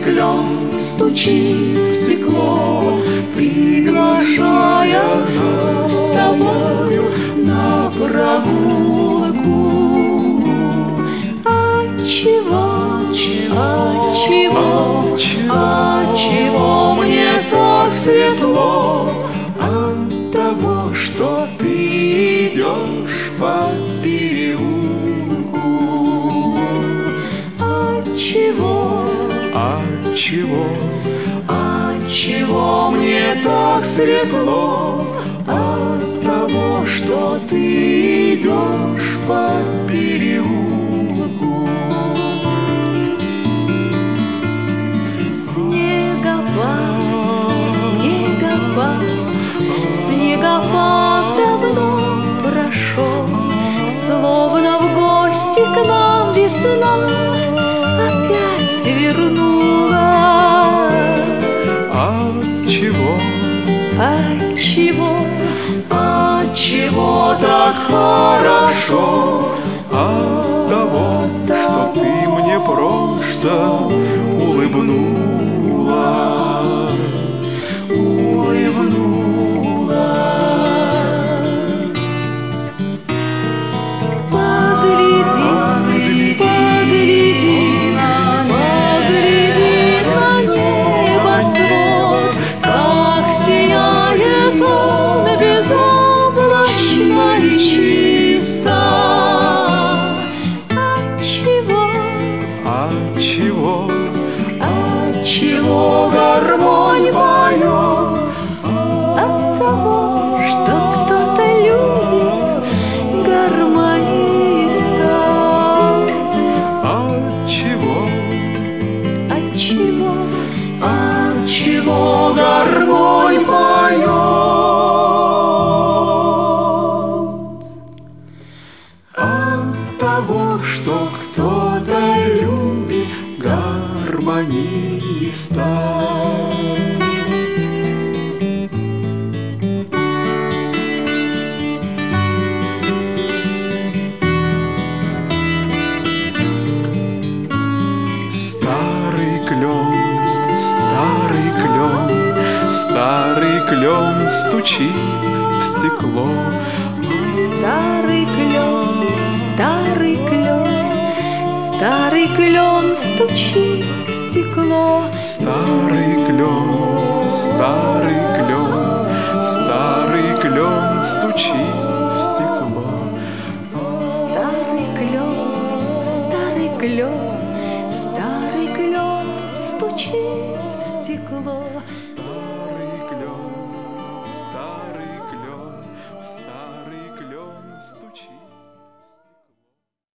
клен стучит в стекло, приглашая с тобою на прогулку. Отчего мне так светло? От того, что ты идешь по переулку. Отчего мне так светло? От того, что ты идешь по переулку. Снегопад давно прошел, словно в гости к нам весна опять вернулась. Отчего так хорошо? От того, что ты мне просто улыбнулась. Погляди на небосвод, как сияет он безоблачно и чисто. Отчего гармонь поет? От того, что кто-то любит гармониста. Отчего гармонь поет? От того, что кто-то любит гармониста. Старый клен стучит в стекло. Старый клен стучит в стекло. Старый клен стучит в стекло. Старый клен стучит в стекло.